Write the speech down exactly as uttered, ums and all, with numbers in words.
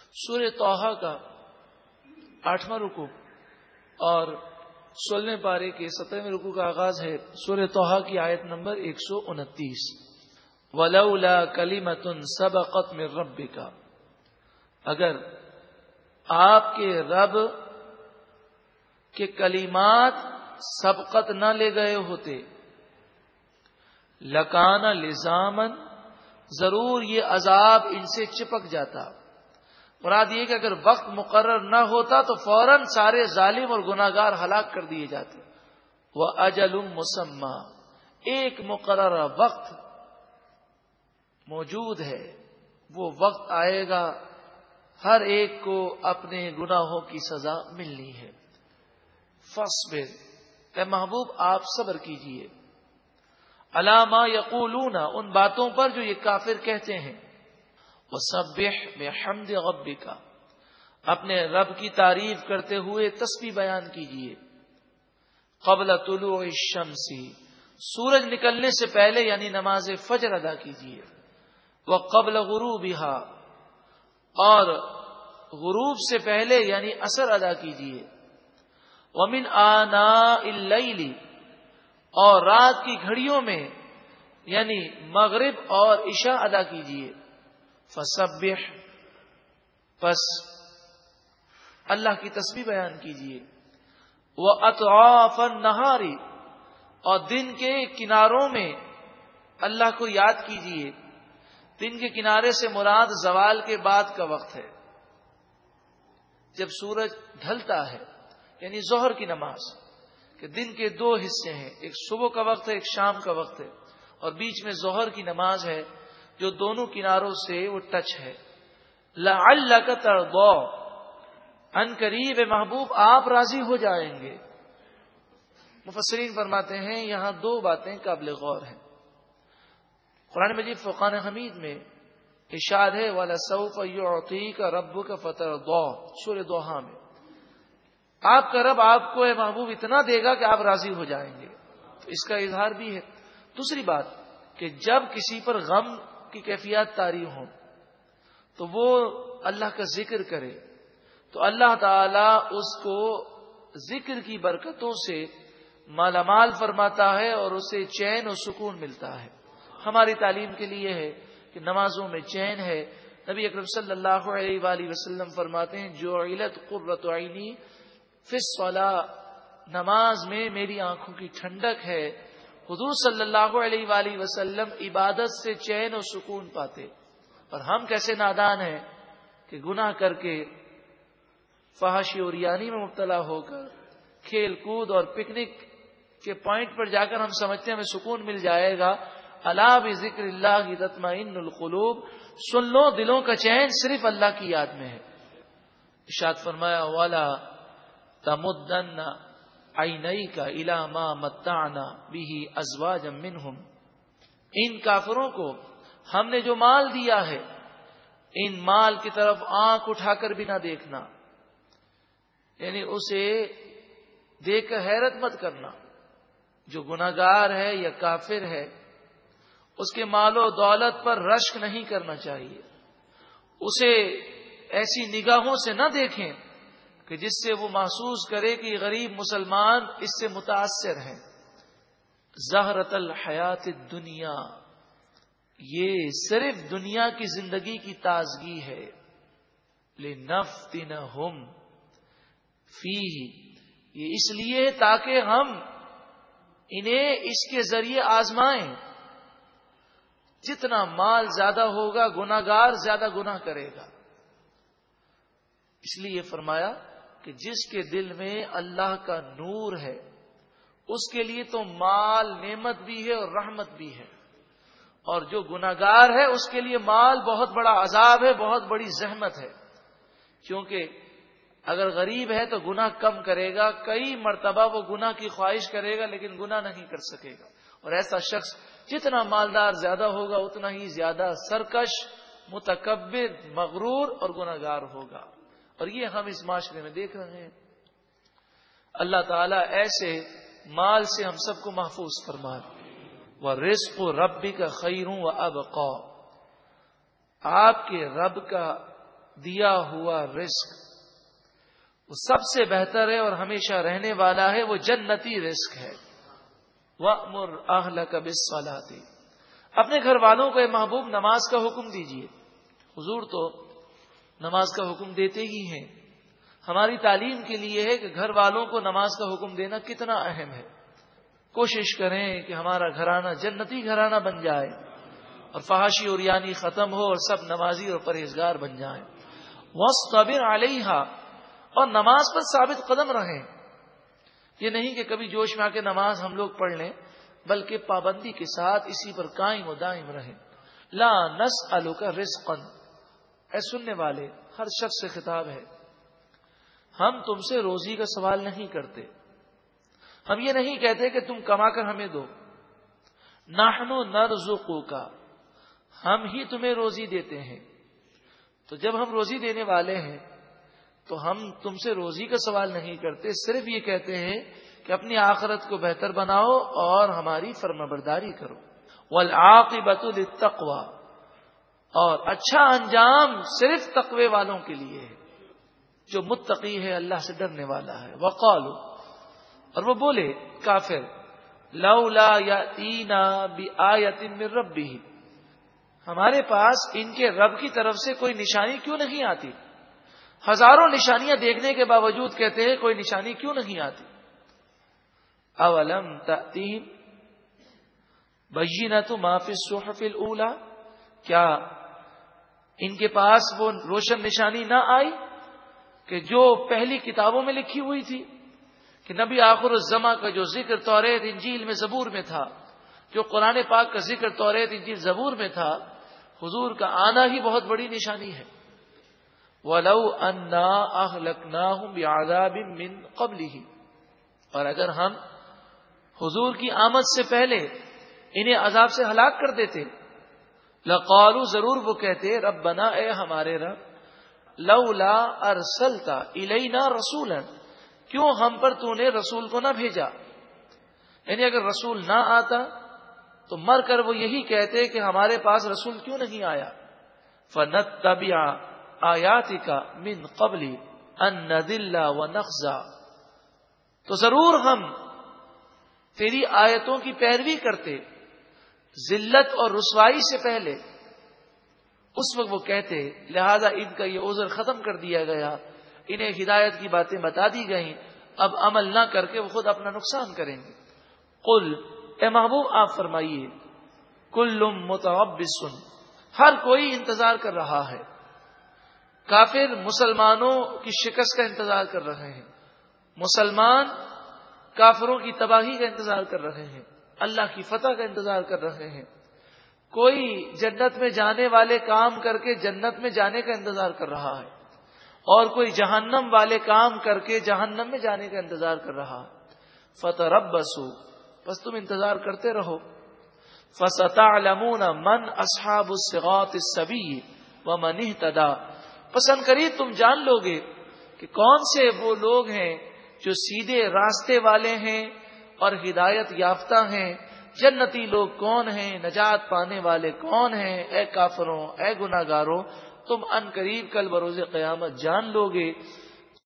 سورہ طٰہٰ کا آٹھواں رکوع اور سولہویں پارے کے سترہویں رکوع کا آغاز ہے سورہ طٰہٰ کی آیت نمبر ایک سو انتیس. وَلَوْلَا كَلِمَةٌ سَبَقَتْ مِن رَبِّكَ، اگر آپ کے رب کے کلمات سبقت نہ لے گئے ہوتے، لَكَانَ لِزَامًا، ضرور یہ عذاب ان سے چپک جاتا. مراد یہ کہ اگر وقت مقرر نہ ہوتا تو فوراً سارے ظالم اور گناہگار ہلاک کر دیے جاتے. وَأَجَلٌ مُّسَمًّى، ایک مقررہ وقت موجود ہے، وہ وقت آئے گا، ہر ایک کو اپنے گناہوں کی سزا ملنی ہے. فاصبر، اے محبوب آپ صبر کیجئے، علی ما یقولون، ان باتوں پر جو یہ کافر کہتے ہیں. وسبح بحمد ربک، اپنے رب کی تعریف کرتے ہوئے تسبیح بیان کیجئے. قبل طلوع الشمس، سورج نکلنے سے پہلے یعنی نماز فجر ادا کیجئے. وقبل غروبها، اور غروب سے پہلے یعنی عصر ادا کیجئے. ومن آناء اللیل، اور رات کی گھڑیوں میں یعنی مغرب اور عشاء ادا کیجئے. فسبح، پس اللہ کی تسبیح بیان کیجئے. وَأَطْرَافَ النَّهَارِ، اور دن کے کناروں میں اللہ کو یاد کیجئے. دن کے کنارے سے مراد زوال کے بعد کا وقت ہے، جب سورج ڈھلتا ہے یعنی ظہر کی نماز، کہ دن کے دو حصے ہیں، ایک صبح کا وقت ہے، ایک شام کا وقت ہے، اور بیچ میں ظہر کی نماز ہے جو دونوں کناروں سے وہ ٹچ ہے. لَعَلَّكَ تَرْضَىٰ، ان قریب محبوب آپ راضی ہو جائیں گے. مفسرین فرماتے ہیں یہاں دو باتیں قابل غور ہیں. قرآن مجید فرقان حمید میں ارشاد ہے وَلَسَوْفَ يُعْطِيكَ رَبُّكَ فَتَرْضَىٰ، سورہ دوحہ میں آپ کا رب آپ کو اے محبوب اتنا دے گا کہ آپ راضی ہو جائیں گے. تو اس کا اظہار بھی ہے. دوسری بات کہ جب کسی پر غم کی کیفیات طاری ہوں تو وہ اللہ کا ذکر کرے تو اللہ تعالی اس کو ذکر کی برکتوں سے مالا مال فرماتا ہے اور اسے چین و سکون ملتا ہے. ہماری تعلیم کے لیے ہے کہ نمازوں میں چین ہے. نبی اکرم صلی اللہ علیہ وآلہ وسلم فرماتے ہیں جعلت قرۃ عینی فی الصلاۃ، نماز میں میری آنکھوں کی ٹھنڈک ہے. حضور صلی اللہ علیہ وآلہ وسلم عبادت سے چین و سکون پاتے، اور ہم کیسے نادان ہیں کہ گناہ کر کے فحاشی اور ریانی میں مبتلا ہو کر کھیل کود اور پکنک کے پوائنٹ پر جا کر ہم سمجھتے ہیں ہمیں سکون مل جائے گا. الا بذکر اللہ تطمئن القلوب، سن لو دلوں کا چین صرف اللہ کی یاد میں ہے. ارشاد فرمایا والا تمدن عینیک الی ما متعنا به ازواجا منہم، ان کافروں کو ہم نے جو مال دیا ہے ان مال کی طرف آنکھ اٹھا کر بھی نہ دیکھنا، یعنی اسے دیکھ کر حیرت مت کرنا. جو گناہگار ہے یا کافر ہے اس کے مال و دولت پر رشک نہیں کرنا چاہیے. اسے ایسی نگاہوں سے نہ دیکھیں کہ جس سے وہ محسوس کرے کہ غریب مسلمان اس سے متاثر ہیں. زہرۃ الحیات الدنیا، یہ صرف دنیا کی زندگی کی تازگی ہے. لنفتنہم فیہ، یہ اس لیے تاکہ ہم انہیں اس کے ذریعے آزمائیں. جتنا مال زیادہ ہوگا گناہگار زیادہ گناہ کرے گا. اس لیے فرمایا کہ جس کے دل میں اللہ کا نور ہے اس کے لیے تو مال نعمت بھی ہے اور رحمت بھی ہے، اور جو گناہگار ہے اس کے لیے مال بہت بڑا عذاب ہے، بہت بڑی زحمت ہے. کیونکہ اگر غریب ہے تو گناہ کم کرے گا، کئی مرتبہ وہ گناہ کی خواہش کرے گا لیکن گناہ نہیں کر سکے گا. اور ایسا شخص جتنا مالدار زیادہ ہوگا اتنا ہی زیادہ سرکش، متکبر، مغرور اور گناہگار ہوگا. اور یہ ہم اس معاشرے میں دیکھ رہے ہیں. اللہ تعالیٰ ایسے مال سے ہم سب کو محفوظ فرمائے. وَرِزْقُ رَبِّكَ خَيْرٌ وَأَبْقَىٰ، آپ کے رب کا دیا ہوا رزق وہ سب سے بہتر ہے اور ہمیشہ رہنے والا ہے، وہ جنتی رزق ہے۔ وَأْمُرْ أَهْلَكَ بِالصَّلَاةِ، اپنے گھر والوں کو اے محبوب نماز کا حکم دیجیے۔ حضور تو نماز کا حکم دیتے ہی ہیں، ہماری تعلیم کے لیے ہے کہ گھر والوں کو نماز کا حکم دینا کتنا اہم ہے۔ کوشش کریں کہ ہمارا گھرانہ جنتی گھرانہ بن جائے اور فحاشی اور یعنی ختم ہو اور سب نمازی اور پرہیزگار بن جائیں۔ وَاصْطَبِرْ عَلَيْهَا، اور نماز پر ثابت قدم رہیں۔ یہ نہیں کہ کبھی جوش میں آ کے نماز ہم لوگ پڑھ لیں، بلکہ پابندی کے ساتھ اسی پر قائم و دائم رہیں۔ لا نسألک رزقا، اے سننے والے ہر شخص سے خطاب ہے، ہم تم سے روزی کا سوال نہیں کرتے، ہم یہ نہیں کہتے کہ تم کما کر ہمیں دو۔ نحن نرزقک، ہم ہی تمہیں روزی دیتے ہیں۔ تو جب ہم روزی دینے والے ہیں تو ہم تم سے روزی کا سوال نہیں کرتے، صرف یہ کہتے ہیں کہ اپنی آخرت کو بہتر بناؤ اور ہماری فرمانبرداری کرو۔ والعاقبۃ للتقوی، اور اچھا انجام صرف تقوی والوں کے لیے ہے، جو متقی ہے، اللہ سے ڈرنے والا ہے۔ وقالوا، اور وہ بولے کافر، لولا یاتینا بآیۃ من ربہ، ہمارے پاس ان کے رب کی طرف سے کوئی نشانی کیوں نہیں آتی؟ ہزاروں نشانیاں دیکھنے کے باوجود کہتے ہیں کوئی نشانی کیوں نہیں آتی؟ اولم تأتیہم بینۃ ما فی الصحف الاولی، کیا ان کے پاس وہ روشن نشانی نہ آئی کہ جو پہلی کتابوں میں لکھی ہوئی تھی، کہ نبی آخر الزماں کا جو ذکر توریت انجیل میں زبور میں تھا، جو قرآن پاک کا ذکر توریت انجیل زبور میں تھا، حضور کا آنا ہی بہت بڑی نشانی ہے۔ وَلَوْ أَنَّا أَهْلَكْنَاهُمْ بِعَذَابٍ مِّن قَبْلِهِ، اور اگر ہم حضور کی آمد سے پہلے انہیں عذاب سے ہلاک کر دیتے، لَقَالُوا، ضرور وہ کہتے، رَبَّنَا، اے ہمارے رب، لَوْلَا أَرْسَلْتَ إِلَيْنَا رَسُولًا، کیوں ہم پر تو نے رسول کو نہ بھیجا؟ یعنی اگر رسول نہ آتا تو مر کر وہ یہی کہتے کہ ہمارے پاس رسول کیوں نہیں آیا۔ فَنَتَّبِعَ آیَاتِکَ مِن قَبْلِ أَن نَّذِلَّ وَنَخْزَىٰ، تو ضرور ہم تیری آیتوں کی پیروی کرتے ذلت اور رسوائی سے پہلے۔ اس وقت وہ کہتے، لہذا ان کا یہ عذر ختم کر دیا گیا، انہیں ہدایت کی باتیں بتا دی گئیں، اب عمل نہ کر کے وہ خود اپنا نقصان کریں گے۔ قل، اے محبوب آپ فرمائیے، کل متربص، ہر کوئی انتظار کر رہا ہے۔ کافر مسلمانوں کی شکست کا انتظار کر رہے ہیں، مسلمان کافروں کی تباہی کا انتظار کر رہے ہیں، اللہ کی فتح کا انتظار کر رہے ہیں۔ کوئی جنت میں جانے والے کام کر کے جنت میں جانے کا انتظار کر رہا ہے، اور کوئی جہنم والے کام کر کے جہنم میں جانے کا انتظار کر رہا ہے۔ فتربصوا، بس تم انتظار کرتے رہو۔ فستعلمون من اصحاب الصراط السوی ومن اہتدی، پسند کری تم جان لو گے کہ کون سے وہ لوگ ہیں جو سیدھے راستے والے ہیں اور ہدایت یافتہ ہیں، جنتی لوگ کون ہیں، نجات پانے والے کون ہیں۔ اے کافروں، اے گناہگاروں، تم ان قریب کل بروز قیامت جان لو گے